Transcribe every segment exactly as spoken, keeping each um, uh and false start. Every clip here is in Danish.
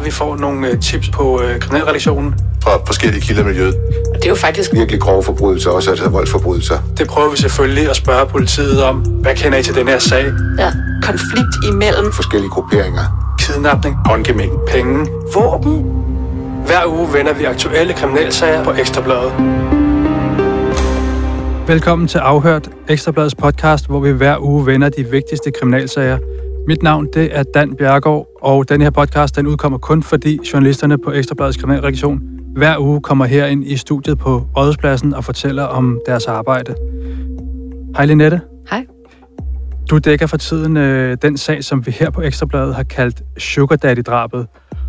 Vi får nogle tips på øh, kriminalredaktionen. Fra forskellige kilder i miljøet. Og det er jo faktisk virkelig grove forbrydelser, også altså voldsforbrydelser. Det prøver vi selvfølgelig at spørge politiet om. Hvad kender I til den her sag? Ja, konflikt imellem forskellige grupperinger. Kidnapning, håndgemæng, penge, våben. Hver uge vender vi aktuelle kriminalsager på Ekstra Bladet. Velkommen til Afhørt, Ekstra Bladets podcast, hvor vi hver uge vender de vigtigste kriminalsager. Mit navn, det er Dan Bjerregaard, og den her podcast, den udkommer kun fordi journalisterne på Ekstra Bladets kriminalredaktion hver uge kommer herind i studiet på Rådhuspladsen og fortæller om deres arbejde. Hej Linette. Hej. Du dækker for tiden øh, den sag, som vi her på Ekstra Bladet har kaldt Sugar Daddy-drabet.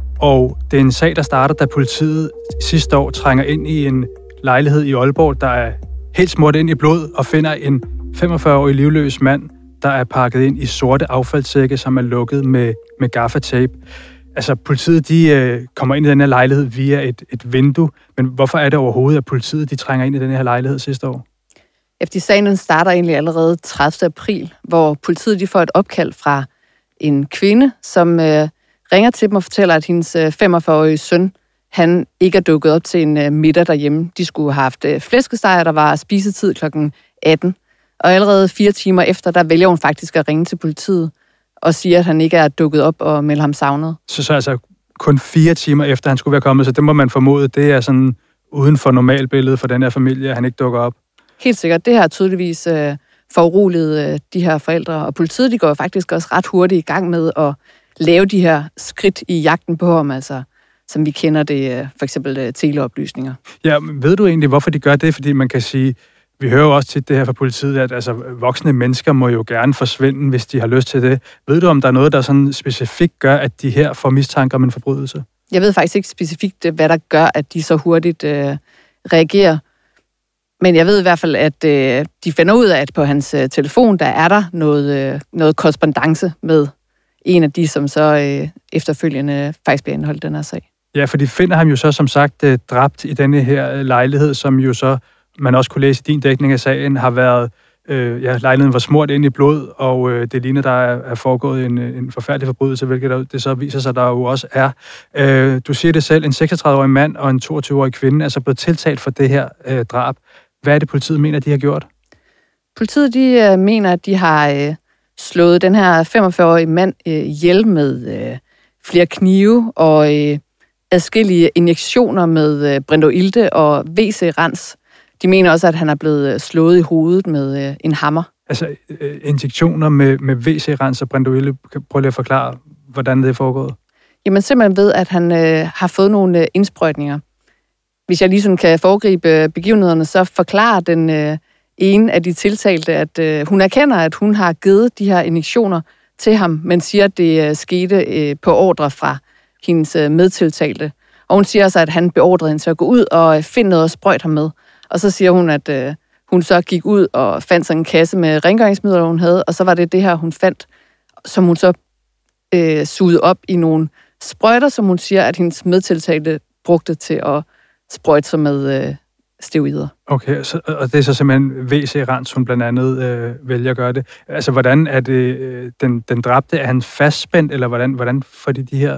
Og det er en sag, der starter, da politiet sidste år trænger ind i en lejlighed i Aalborg, der er helt smurt ind i blod, og finder en femogfyrre-årig livløs mand, der er pakket ind i sorte affaldssække, som er lukket med, med gaffatape. Altså, politiet de, øh, kommer ind i den her lejlighed via et, et vindue, men hvorfor er det overhovedet, at politiet de trænger ind i den her lejlighed sidste år? Efter sagen starter egentlig allerede tredivte april, hvor politiet de får et opkald fra en kvinde, som øh, ringer til dem og fortæller, at hendes øh, femogfyrre-årige søn, han ikke er dukket op til en øh, middag derhjemme. De skulle have haft øh, flæskesteg, der var spisetid klokken atten. Og allerede fire timer efter, der vælger hun faktisk at ringe til politiet og siger, at han ikke er dukket op og melder ham savnet. Så, så altså kun fire timer efter, han skulle være kommet, så det må man formode, det er sådan uden for normalbilledet for den her familie, at han ikke dukker op? Helt sikkert. Det har tydeligvis øh, foruroliget øh, de her forældre, og politiet de går faktisk også ret hurtigt i gang med at lave de her skridt i jagten på ham, altså som vi kender det, øh, for eksempel øh, teleoplysninger. Ja, men ved du egentlig, hvorfor de gør det? Fordi man kan sige, vi hører jo også tit det her fra politiet, at altså, voksne mennesker må jo gerne forsvinde, hvis de har lyst til det. Ved du, om der er noget, der sådan specifikt gør, at de her får mistanke om en forbrydelse? Jeg ved faktisk ikke specifikt, hvad der gør, at de så hurtigt øh, reagerer. Men jeg ved i hvert fald, at øh, de finder ud af, at på hans øh, telefon, der er der noget, øh, noget korrespondance med en af de, som så øh, efterfølgende faktisk bliver indholdt den her sag. Ja, for de finder ham jo så som sagt øh, dræbt i denne her lejlighed, som jo så, man også kunne læse i din dækning af sagen, har været, øh, ja, lejligheden var smurt ind i blod, og øh, det ligner, der er, er foregået en, en forfærdelig forbrydelse, hvilket der, det så viser sig, der jo også er. Øh, du siger det selv, en seksogtredive-årig mand og en toogtyve-årig kvinde er altså blevet tiltalt for det her øh, drab. Hvad er det, politiet mener, de har gjort? Politiet de øh, mener, at de har øh, slået den her femogfyrre-årige mand øh, ihjel med øh, flere knive og øh, adskillige injektioner med øh, Brendo-Ilte og W C-rens. De mener også, at han er blevet slået i hovedet med øh, en hammer. Altså øh, injektioner med, med W C-rens og Brendo-Ilte. Prøv lige at forklare, hvordan det er foregået. Jamen simpelthen ved, at han øh, har fået nogle øh, indsprøjtninger. Hvis jeg lige sådan kan foregribe begivenhederne, så forklarer den øh, ene af de tiltalte, at øh, hun erkender, at hun har givet de her injektioner til ham, men siger, at det øh, skete øh, på ordre fra hendes øh, medtiltalte. Og hun siger så, at han beordrede hende til at gå ud og øh, finde noget og sprøjte ham med. Og så siger hun, at øh, hun så gik ud og fandt sådan en kasse med rengøringsmidler, hun havde, og så var det det her, hun fandt, som hun så øh, sugede op i nogle sprøjter, som hun siger, at hendes medtiltalte brugte til at sprøjte sig med øh, steroider. Okay, så, og det er så simpelthen W C-rens, hun blandt andet øh, vælger at gøre det. Altså, hvordan er det, øh, den, den dræbte, er han fastspændt, eller hvordan, hvordan får de de her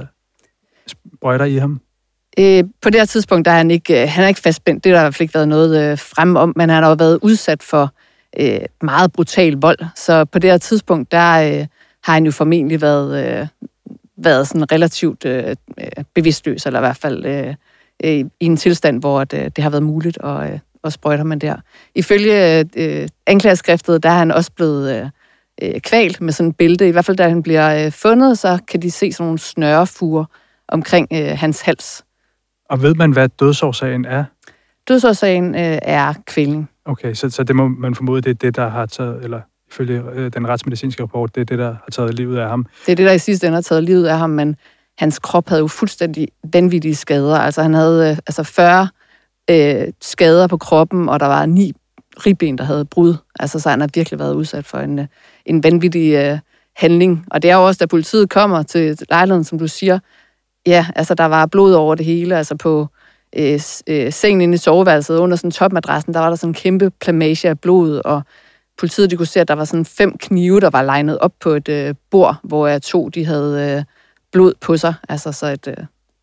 sprøjter i ham? Øh, på det her tidspunkt, der er han ikke, øh, han er ikke fastspændt. Det har der i hvert fald ikke været noget øh, fremme om, men han har jo været udsat for øh, meget brutal vold. Så på det her tidspunkt, der øh, har han jo formentlig været, øh, været sådan relativt øh, bevidstløs, eller i hvert fald øh, i en tilstand, hvor det, det har været muligt at, at sprøjte ham der. Ifølge øh, anklageskriftet, der er han også blevet øh, kvalt med sådan et bælte. I hvert fald, da han bliver øh, fundet, så kan de se sådan nogle snørefuger omkring øh, hans hals. Og ved man, hvad dødsårsagen er? Dødsårsagen øh, er kvælning. Okay, så, så det må man formode, det er det, der har taget, eller ifølge øh, den retsmedicinske rapport, det er det, der har taget livet af ham? Det er det, der i sidste ende har taget livet af ham, men hans krop havde jo fuldstændig vanvittige skader. Altså han havde øh, altså fyrre øh, skader på kroppen, og der var ni ribben, der havde brud. Altså så han har virkelig været udsat for en, en vanvittig øh, handling. Og det er jo også, da politiet kommer til lejligheden, som du siger, ja, altså der var blod over det hele. Altså på øh, øh, sengen inde i soveværelset under sådan topmadrassen, der var der sådan en kæmpe plamage af blod, og politiet de kunne se, at der var sådan fem knive, der var legnet op på et øh, bord, hvor jeg to de havde øh, blod på sig. Altså så et, øh,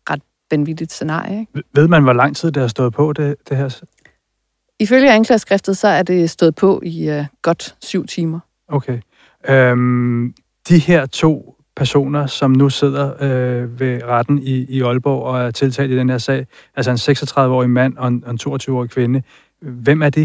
vanvittigt scenarie. Ikke? Ved man, hvor lang tid det har stået på, det, det her? Ifølge anklageskriftet, så er det stået på i uh, godt syv timer. Okay. Øhm, de her to personer, som nu sidder øh, ved retten i, i Aalborg og er tiltalt i den her sag, altså en seksogtredive-årig mand og en, en toogtyve-årig kvinde, hvem er de?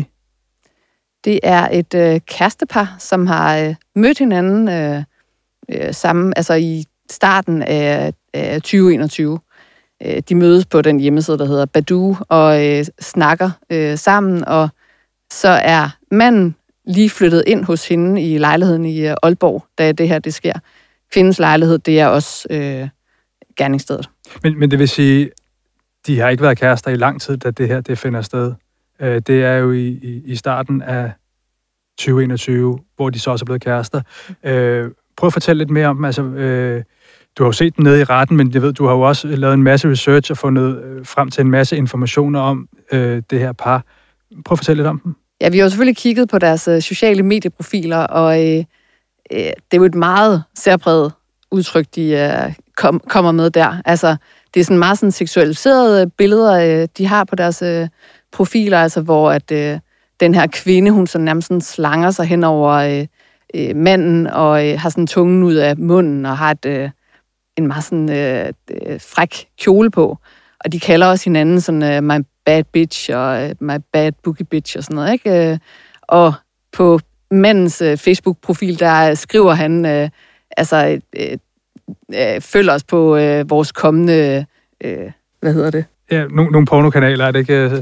Det er et øh, kærestepar, som har øh, mødt hinanden øh, øh, sammen, altså i starten af, af tyve enogtyve. Øh, de mødes på den hjemmeside, der hedder Badoo, og øh, snakker øh, sammen, og så er manden lige flyttet ind hos hende i lejligheden i øh, Aalborg, da det her det sker. Kvindens lejlighed, det er også øh, gerningsstedet. Men, men det vil sige, de har ikke været kærester i lang tid, da det her det finder sted. Det er jo i, i, i starten af tyve enogtyve, hvor de så også er blevet kærester. Øh, prøv at fortælle lidt mere om dem. Altså, øh, du har jo set dem nede i retten, men jeg ved, du har jo også lavet en masse research og fundet øh, frem til en masse informationer om øh, det her par. Prøv at fortælle lidt om dem. Ja, vi har jo selvfølgelig kigget på deres øh, sociale medieprofiler, og øh, øh, det er jo et meget særpræget udtryk, de øh, kom, kommer med der. Altså, det er sådan meget sådan seksualiserede billeder, øh, de har på deres øh, profiler, altså hvor at øh, den her kvinde, hun så nærmest sådan slanger sig hen over øh, øh, manden, og øh, har sådan tungen ud af munden, og har et, øh, en meget sådan øh, øh, fræk kjole på. Og de kalder også hinanden sådan øh, my bad bitch, og øh, my bad boogie bitch, og sådan noget, ikke? Øh, og på mandens øh, Facebook-profil, der skriver han, øh, altså, øh, øh, følg os på øh, vores kommende, øh, hvad hedder det? Ja, nogle, nogle pornokanaler, er det ikke?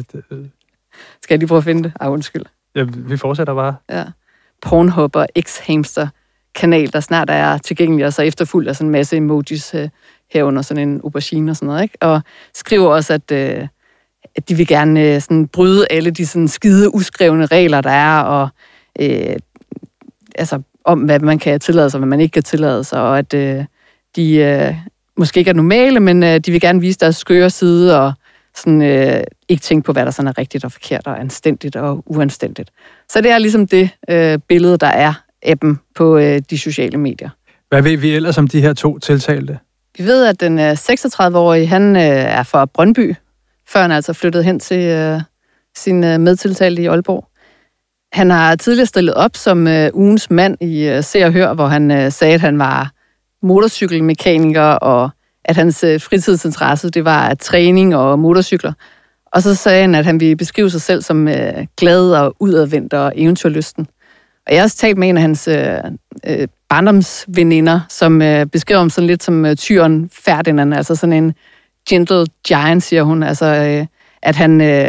Skal jeg lige prøve at finde det? Ej, undskyld. Ja, vi fortsætter bare. Ja. Pornhub og X-Hamster-kanal, der snart er tilgængelig, og så efterfulgt af sådan en masse emojis øh, herunder sådan en aubergine og sådan noget, ikke? Og skriver også, at, øh, at de vil gerne øh, sådan bryde alle de sådan skide uskrevne regler, der er, og øh, altså om, hvad man kan tillade sig, hvad man ikke kan tillade sig, og at øh, de øh, måske ikke er normale, men øh, de vil gerne vise deres skøre side, og sådan, øh, ikke tænke på, hvad der sådan er rigtigt og forkert, og anstændigt og uanstændigt. Så det er ligesom det øh, billede, der er af dem på øh, de sociale medier. Hvad ved vi ellers om de her to tiltalte? Vi ved, at den øh, seksogtredive-årige, han øh, er fra Brøndby, før han altså flyttede hen til øh, sin øh, medtiltalte i Aalborg. Han har tidligere stillet op som øh, ugens mand i øh, Se og Hør, hvor han øh, sagde, at han var motorcykelmekaniker, og at hans øh, fritidsinteresse, det var træning og motorcykler. Og så sagde han, at han ville beskrive sig selv som øh, glad og udadvendt og eventyrlysten. Og jeg har også talt med en af hans øh, øh, barndomsveninder, som øh, beskriver ham sådan lidt som øh, tyren Ferdinand, altså sådan en gentle giant, siger hun. Altså, øh, at han øh,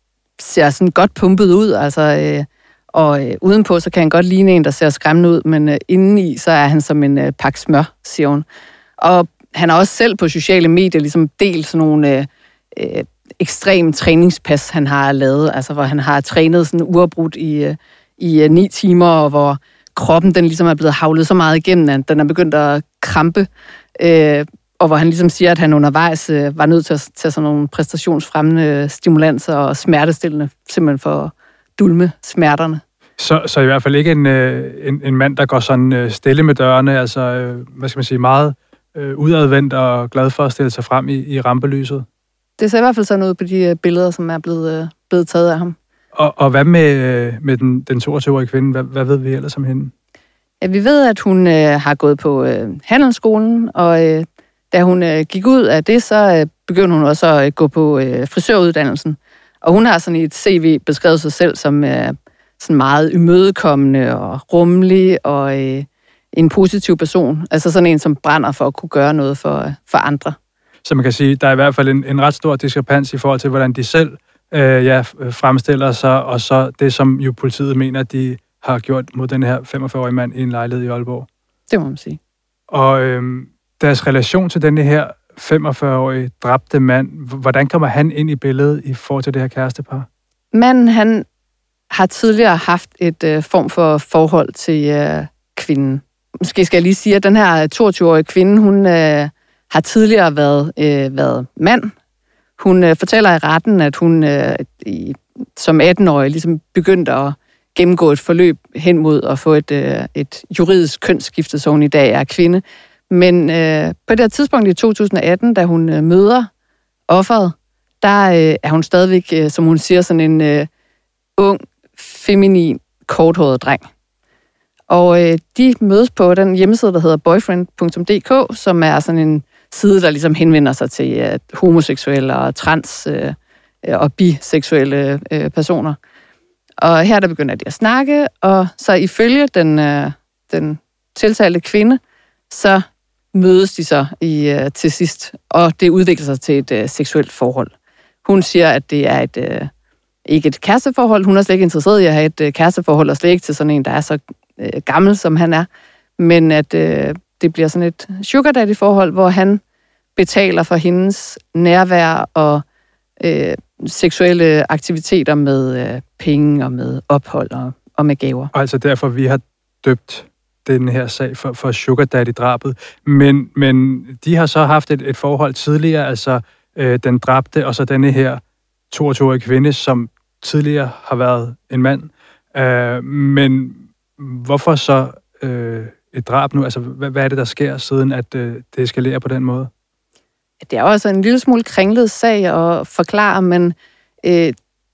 ser sådan godt pumpet ud, altså, øh, og øh, udenpå, så kan han godt ligne en, der ser skræmmende ud, men øh, indeni, så er han som en øh, pakke smør, siger hun. Og han har også selv på sociale medier ligesom delt sådan nogle øh, øh, ekstreme træningspas, han har lavet, altså hvor han har trænet sådan uafbrudt i, øh, i øh, ni timer, og hvor kroppen den ligesom er blevet havlet så meget igennem, at den er begyndt at krampe, øh, og hvor han ligesom siger, at han undervejs øh, var nødt til at tage sådan nogle præstationsfremmende stimulanser og smertestillende, simpelthen for at dulme smerterne. Så, så i hvert fald ikke en, en, en mand, der går sådan stille med dørene, altså, hvad skal man sige, meget øh, udadvendt og glad for at stille sig frem i, i rampelyset. Det ser i hvert fald sådan ud på de billeder, som er blevet, blevet taget af ham. Og, og hvad med, med den, den toogtyve-årige kvinde? Hvad, hvad ved vi ellers om hende? Ja, vi ved, at hun øh, har gået på øh, handelsskolen, og øh, da hun øh, gik ud af det, så øh, begyndte hun også at gå på øh, frisøruddannelsen. Og hun har sådan i et C V beskrevet sig selv som øh, sådan meget imødekommende og rummelig og øh, en positiv person. Altså sådan en, som brænder for at kunne gøre noget for, øh, for andre. Så man kan sige, der er i hvert fald en, en ret stor diskrepans i forhold til, hvordan de selv øh, ja, fremstiller sig, og så det, som jo politiet mener, de har gjort mod den her femogfyrre-årige mand i en lejlighed i Aalborg. Det må man sige. Og øh, deres relation til denne her femogfyrre-årige dræbte mand, hvordan kommer han ind i billedet i forhold til det her kærestepar? Manden, han har tidligere haft et øh, form for forhold til øh, kvinden. Måske skal jeg lige sige, at den her toogtyve-årige kvinde, hun øh, har tidligere været, øh, været mand. Hun øh, fortæller i retten, at hun øh, i, som atten-årig ligesom begyndte at gennemgå et forløb hen mod at få et, øh, et juridisk kønsskifte, så hun i dag er kvinde. Men øh, på det her tidspunkt i to tusind atten, da hun øh, møder offeret, der øh, er hun stadigvæk, øh, som hun siger, sådan en øh, ung, feminin, korthåret dreng. Og øh, de mødes på den hjemmeside, der hedder boyfriend punktum d k, som er sådan en side, der ligesom henvender sig til øh, homoseksuelle og trans øh, og biseksuelle øh, personer. Og her der begynder de at snakke, og så ifølge den, øh, den tiltalte kvinde, så mødes de så i, øh, til sidst, og det udvikler sig til et øh, seksuelt forhold. Hun siger, at det er et, øh, ikke et kæresteforhold. Hun er slet ikke interesseret i at have et øh, kæresteforhold, og slet ikke til sådan en, der er så øh, gammel, som han er. Men at øh, det bliver sådan et sugar daddy-forhold, hvor han betaler for hendes nærvær og øh, seksuelle aktiviteter med øh, penge og med ophold og, og med gaver. Og altså derfor, vi har døbt den her sag for, for sugar daddy-drabet. Men, men de har så haft et, et forhold tidligere, altså øh, den dræbte, og så denne her toogtyve-årige kvinde, som tidligere har været en mand. Øh, men hvorfor så øh, et drab nu? Altså, hvad, hvad er det, der sker, siden at øh, det eskalerer på den måde? Det er jo altså en lille smule kringlet sag at forklare, men øh,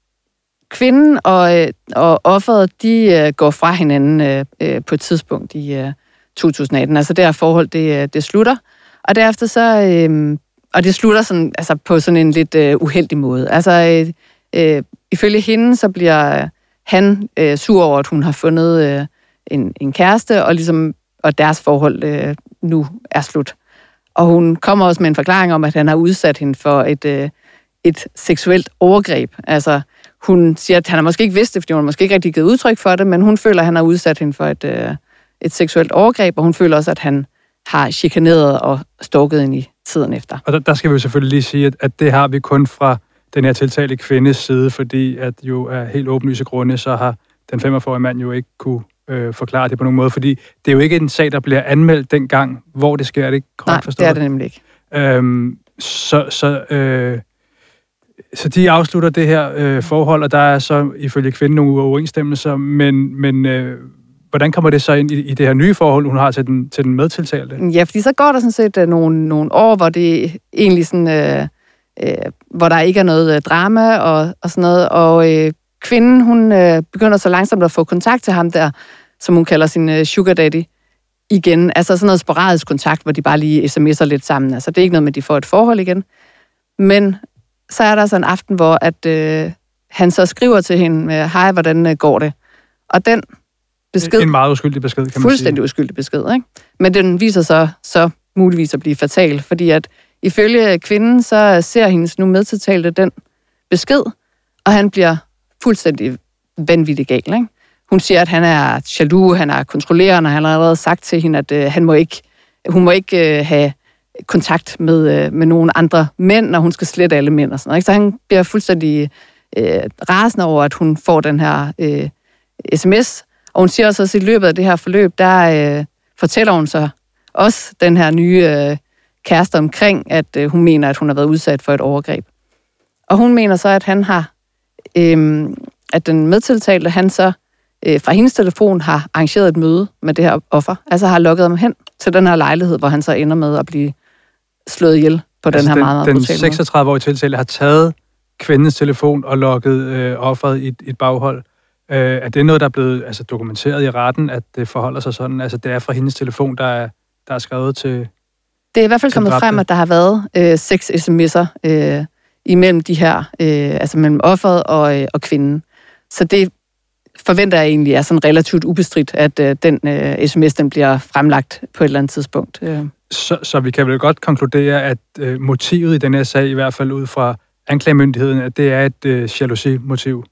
kvinden og, øh, og offeret, de øh, går fra hinanden øh, øh, på et tidspunkt i øh, to tusind atten. Altså det her forhold, det, det slutter. Og derefter så, øh, og det slutter sådan, altså på sådan en lidt øh, uheldig måde. Altså øh, øh, ifølge hende, så bliver han øh, sur over, at hun har fundet øh, en, en kæreste, og, ligesom, og deres forhold øh, nu er slut. Og hun kommer også med en forklaring om, at han har udsat hende for et, øh, et seksuelt overgreb. Altså, hun siger, at han har måske ikke vidst det, fordi hun har måske ikke rigtig givet udtryk for det, men hun føler, at han har udsat hende for et, øh, et seksuelt overgreb, og hun føler også, at han har chikaneret og stalket hende i tiden efter. Og der, der skal vi jo selvfølgelig lige sige, at, at det har vi kun fra den her tiltalte kvindes side, fordi at jo af helt åbenlyse grunde, så har den femogfyrre-årige mand jo ikke kunne øh, forklare det på nogen måde, fordi det er jo ikke en sag, der bliver anmeldt dengang, hvor det sker. Er det ikke korrekt forstået? Nej, det er det nemlig ikke. Øhm, så, så, øh, så de afslutter det her øh, forhold, og der er så ifølge kvinden nogle uoverensstemmelser, men, men øh, hvordan kommer det så ind i, i det her nye forhold, hun har til den, til den medtiltalte? Ja, fordi så går der sådan set uh, nogle, nogle år, hvor det egentlig sådan, øh, øh, hvor der ikke er noget øh, drama og, og sådan noget, og øh, kvinden, hun øh, begynder så langsomt at få kontakt til ham der, som hun kalder sin øh, sugar daddy, igen. Altså sådan noget sporadisk kontakt, hvor de bare lige sms'er lidt sammen. Altså det er ikke noget med, at de får et forhold igen. Men så er der så en aften, hvor at, øh, han så skriver til hende, hej, hvordan øh, går det? Og den besked... En meget uskyldig besked, kan man sige. Fuldstændig uskyldig besked, ikke? Men den viser sig så muligvis at blive fatal, fordi at ifølge kvinden, så ser hendes nu medtiltalte den besked, og han bliver fuldstændig vanvittig gal, ikke? Hun siger, at han er jaloux, han er kontrollerende, og han har allerede sagt til hende, at øh, han må ikke, hun må ikke øh, have kontakt med, øh, med nogen andre mænd, og hun skal slette alle mænd og sådan noget, ikke? Så han bliver fuldstændig øh, rasende over, at hun får den her øh, sms. Og hun siger også, at i løbet af det her forløb, der øh, fortæller hun så også den her nye øh, kæreste omkring, at øh, hun mener, at hun har været udsat for et overgreb. Og hun mener så, at han har, øh, at den medtiltalte, han så øh, fra hendes telefon har arrangeret et møde med det her offer, altså har lukket ham hen til den her lejlighed, hvor han så ender med at blive slået ihjel på altså den her den, meget, meget den brutale måde. Den seksogtredive-årige tiltalte har taget kvindens telefon og lukket øh, offeret i et, et baghold. Øh, er det noget, der er blevet altså, dokumenteret i retten, at det forholder sig sådan? Altså, det er fra hendes telefon, der er, der er skrevet til... Det er i hvert fald kommet frem, at der har været øh, seks sms'er øh, imellem de her, øh, altså mellem offeret og, øh, og kvinden. Så det forventer jeg egentlig er sådan relativt ubestridt, at øh, den øh, sms, den bliver fremlagt på et eller andet tidspunkt. Øh. Så, så vi kan vel godt konkludere, at øh, motivet i den her sag, i hvert fald ud fra anklagemyndigheden, at det er et øh, jalousi-motiv?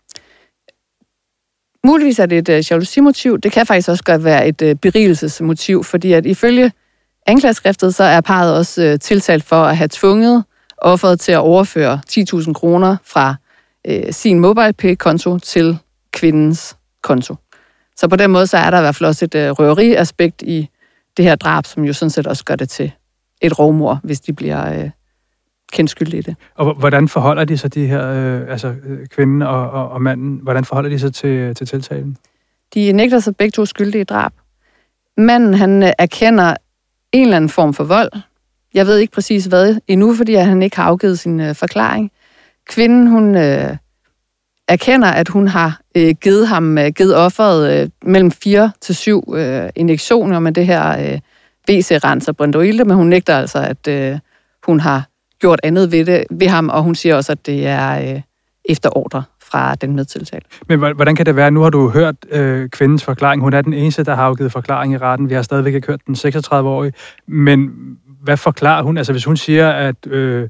Muligvis er det et øh, jalousi-motiv. Det kan faktisk også godt være et øh, berigelsesmotiv, fordi at ifølge anklageskriftet, så er parret også øh, tiltalt for at have tvunget offeret til at overføre ti tusind kroner fra øh, sin MobilePay-konto til kvindens konto. Så på den måde, så er der i hvert fald også et øh, røveri-aspekt i det her drab, som jo sådan set også gør det til et rovmord, hvis de bliver øh, kendt skyldige i det. Og hvordan forholder de sig, de her, øh, altså kvinden og, og, og manden, hvordan forholder de sig til, til tiltalen? De nægter sig begge to skyldige i drab. Manden, han erkender en eller anden form for vold, jeg ved ikke præcis hvad endnu, fordi han ikke har afgivet sin øh, forklaring. Kvinden, hun øh, erkender, at hun har øh, givet ham, øh, givet offeret øh, mellem fire til syv øh, injektioner med det her øh, B C-renser Brindoilde, men hun nægter altså, at øh, hun har gjort andet ved, det, ved ham, og hun siger også, at det er øh, efter ordre fra den medtiltalte. Men hvordan kan det være? Nu har du hørt øh, kvindens forklaring. Hun er den eneste, der har afgivet forklaring i retten. Vi har stadigvæk ikke hørt den seksogtredive-årige. Men hvad forklarer hun? Altså hvis hun siger, at øh,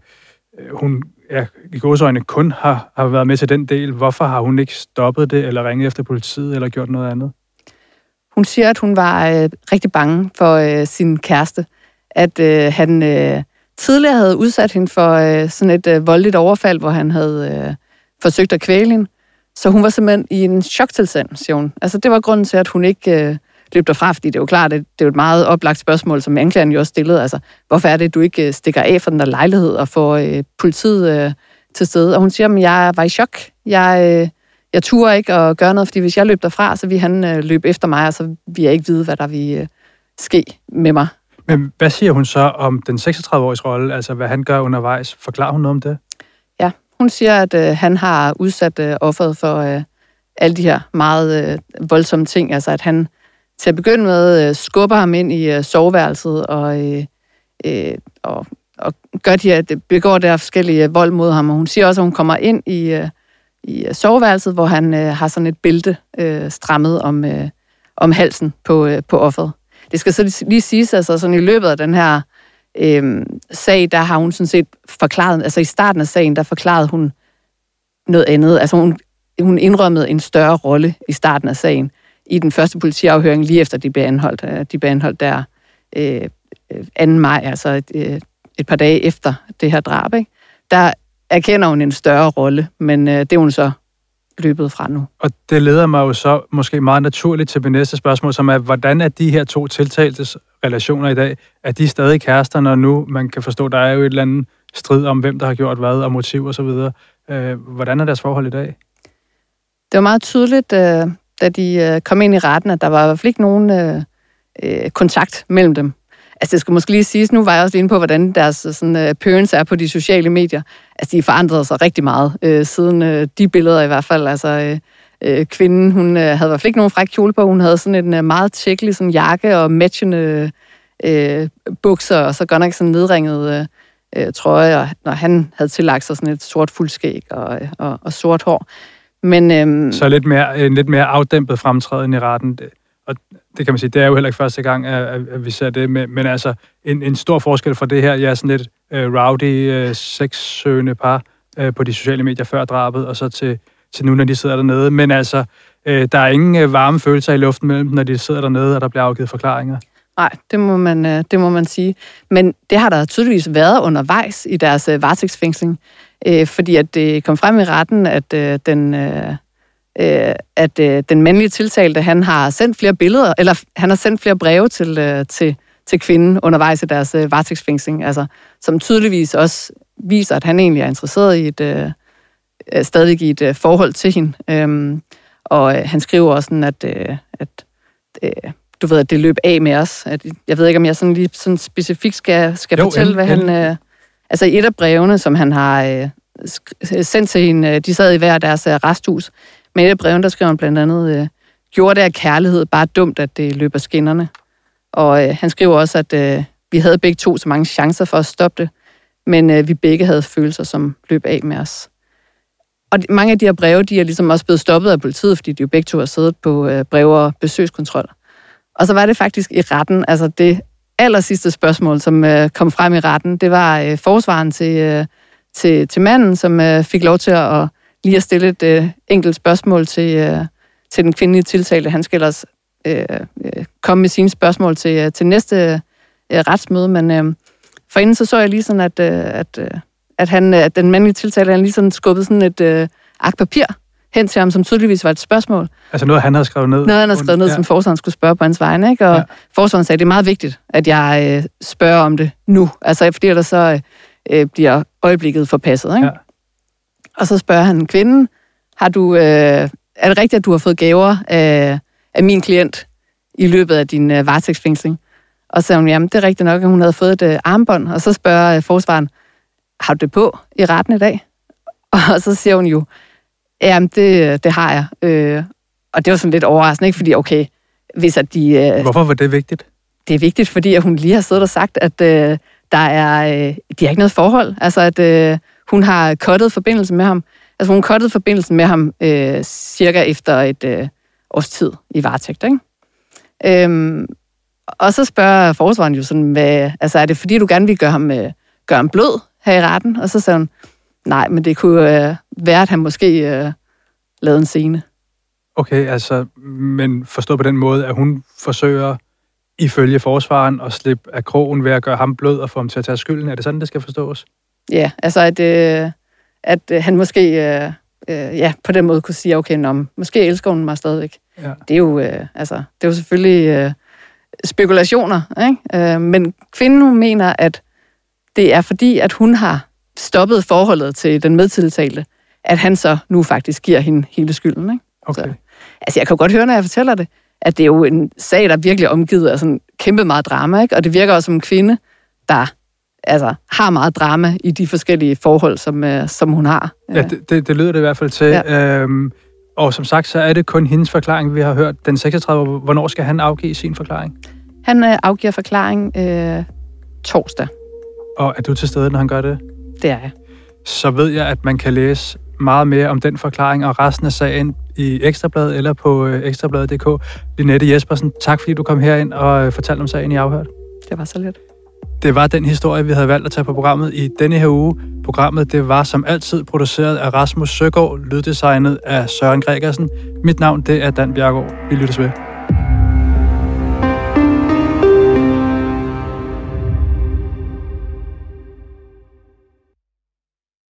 hun ja, i gåseøjne kun har, har været med til den del, hvorfor har hun ikke stoppet det, eller ringet efter politiet, eller gjort noget andet? Hun siger, at hun var øh, rigtig bange for øh, sin kæreste. At øh, han øh, tidligere havde udsat hende for øh, sådan et øh, voldeligt overfald, hvor han havde øh, forsøgt at kvæle hende. Så hun var simpelthen i en choktilstand, siger hun. Altså det var grunden til, at hun ikke øh, løb derfra, fordi det er jo klart, at det er jo et meget oplagt spørgsmål, som anklageren jo også stillede. Altså, hvorfor er det, at du ikke øh, stikker af fra den der lejlighed og får øh, politiet øh, til stede? Og hun siger, at jeg var i chok. Jeg, øh, jeg turde ikke at gøre noget, fordi hvis jeg løb derfra, så ville han øh, løbe efter mig, og så ville jeg ikke vide, hvad der ville øh, ske med mig. Men hvad siger hun så om den seksogtredive-åriges rolle, altså hvad han gør undervejs? Forklarer hun noget om det? Ja, hun siger, at øh, han har udsat øh, offeret for øh, alle de her meget øh, voldsomme ting. Altså at han til at begynde med øh, skubber ham ind i øh, soveværelset og, øh, øh, og, og gør de her, begår der forskellige øh, vold mod ham. Og hun siger også, at hun kommer ind i, øh, i øh, soveværelset, hvor han øh, har sådan et bælte øh, strammet om, øh, om halsen på, øh, på offeret. Det skal så lige siges, altså sådan i løbet af den her øh, sag, der har hun sådan set forklaret, altså i starten af sagen, der forklarede hun noget andet. Altså hun, hun indrømmede en større rolle i starten af sagen. I den første politiafhøring, lige efter de blev anholdt, de blev anholdt der øh, anden maj, altså et, øh, et par dage efter det her drab, ikke? Der erkender hun en større rolle, men øh, det er hun så løbet fra nu. Og det leder mig jo så måske meget naturligt til det næste spørgsmål, som er, hvordan er de her to tiltaltes relationer i dag? Er de stadig kærester, når nu man kan forstå, der er jo et eller andet strid om, hvem der har gjort hvad, og motiv og så videre. Øh, hvordan er deres forhold i dag? Det var meget tydeligt, øh, da de øh, kom ind i retten, at der var i hvert fald ikke nogen øh, øh, kontakt mellem dem. Altså, det skal måske lige siges, nu var jeg også inde på, hvordan deres sådan, uh, appearance er på de sociale medier. Altså, de forandrede sig rigtig meget, øh, siden øh, de billeder i hvert fald. Altså, øh, kvinden, hun øh, havde i hvert fald ikke nogen fræk kjole på. Hun havde sådan en øh, meget tjekkelig sådan, jakke og matchende øh, bukser, og så godt nok sådan nedringet øh, øh, trøje, og når han havde tillagt sig sådan et sort fuldskæg og, og, og sort hår. Men, øh, så lidt mere, en lidt mere afdæmpet fremtræden i retten. Og det kan man sige, det er jo heller ikke første gang, at, at vi ser det, men, men altså en, en stor forskel fra det her, jeg er sådan lidt uh, rowdy, uh, sexsøgende par uh, på de sociale medier før drabet, og så til, til nu, når de sidder dernede. Men altså, uh, der er ingen uh, varme følelser i luften mellem dem, når de sidder dernede, og der bliver afgivet forklaringer. Nej, det må man, uh, det må man sige. Men det har der tydeligvis været undervejs i deres uh, varetægtsfængsling, uh, fordi at det kom frem i retten, at uh, den... Uh, at øh, den mandlige tiltalte, han har sendt flere billeder, eller han har sendt flere breve til, øh, til, til kvinden undervejs i deres øh, varetægtsfængsling, altså, som tydeligvis også viser, at han egentlig er interesseret i et, øh, stadig i et øh, forhold til hende. Øhm, og øh, han skriver også sådan, at, øh, at øh, du ved, at det løb af med os. At, jeg ved ikke, om jeg sådan lige sådan specifikt skal, skal jo, fortælle, hvad han... Øh, altså i et af brevene, som han har øh, sendt til hende, de sad i hver deres øh, resthus. Men i et brev, der skrev han blandt andet, øh, gjorde det af kærlighed bare dumt, at det løber skinnerne. Og øh, han skriver også, at øh, vi havde begge to så mange chancer for at stoppe det, men øh, vi begge havde følelser, som løb af med os. Og de, mange af de her breve, de er ligesom også blevet stoppet af politiet, fordi de jo begge to har siddet på øh, brev- og besøgskontrol. Og så var det faktisk i retten, altså det aller sidste spørgsmål, som øh, kom frem i retten, det var øh, forsvaren til, øh, til, til manden, som øh, fik lov til at lige at stille et øh, enkelt spørgsmål til, øh, til den kvindelige tiltalte. Han skal ellers øh, øh, komme med sine spørgsmål til, øh, til næste øh, retsmøde, men øh, forinden så så jeg lige sådan, at, øh, at, øh, at, han, at den mandlige tiltalte, han lige sådan skubbede sådan et øh, ark papir hen til ham, som tydeligvis var et spørgsmål. Altså noget, han havde skrevet ned? Noget, han havde skrevet ned, ja. Som forsvaren skulle spørge på hans vegne, ikke? Og ja. Forsvaren sagde, at det er meget vigtigt, at jeg øh, spørger om det nu, altså fordi ellers så øh, bliver øjeblikket forpasset, ikke? Ja. Og så spørger han kvinden, har du, øh, er det rigtigt, at du har fået gaver af, af min klient i løbet af din øh, varetægtsfængsling? Og så sagde hun, jamen det er rigtigt nok, at hun havde fået et øh, armbånd. Og så spørger øh, forsvaren, har du det på i retten i dag? Og så siger hun jo, jamen det, det har jeg. Øh, og det var sådan lidt overraskende, ikke? Fordi okay, hvis at de... Øh, Hvorfor var det vigtigt? Det er vigtigt, fordi at hun lige har siddet og sagt, at øh, der er, øh, de har ikke noget forhold. Altså at øh, hun har cuttet forbindelsen med ham. Altså hun cuttede forbindelsen med ham øh, cirka efter et øh, års tid i varetægt, ikke? Øhm, og så spørger forsvaren jo sådan, hvad, altså er det fordi, du gerne vil gøre ham, øh, gøre ham blød her i retten? Og så sagde hun, nej, men det kunne øh, være, at han måske øh, lavede en scene. Okay, altså, men forstå på den måde, at hun forsøger, ifølge forsvaren, at slippe af krogen ved at gøre ham blød og få ham til at tage skylden. Er det sådan, det skal forstås? Ja, altså at, øh, at øh, han måske øh, øh, ja, på den måde kunne sige, okay, nå, måske elsker hun mig stadigvæk. Ja. Det er jo, øh, altså, det er jo selvfølgelig øh, spekulationer, ikke? Øh, men kvinden, hun mener, at det er fordi, at hun har stoppet forholdet til den medtiltalte, at han så nu faktisk giver hende hele skylden, ikke? Okay. Så, altså, jeg kan godt høre, når jeg fortæller det, at det er jo en sag, der virkelig er omgivet af sådan kæmpe meget drama, ikke? Og det virker også som en kvinde, der altså, har meget drama i de forskellige forhold, som, øh, som hun har. Ja, det, det, det lyder det i hvert fald til. Ja. Øhm, og som sagt, så er det kun hendes forklaring, vi har hørt. Den seksogtredive. Hvornår skal han afgive sin forklaring? Han øh, afgiver forklaring øh, torsdag. Og er du til stede, når han gør det? Det er jeg. Så ved jeg, at man kan læse meget mere om den forklaring og resten af sagen i Ekstrabladet eller på øh, ekstrabladet punktum d k. Linette Jespersen, tak fordi du kom herind og øh, fortalte om sagen i Afhørt. Det var så lidt. Det var den historie, vi havde valgt at tage på programmet i denne her uge. Programmet det var som altid produceret af Rasmus Søgaard, lyddesignet af Søren Gregersen. Mit navn det er Dan Bjergård. Vi lyttes ved.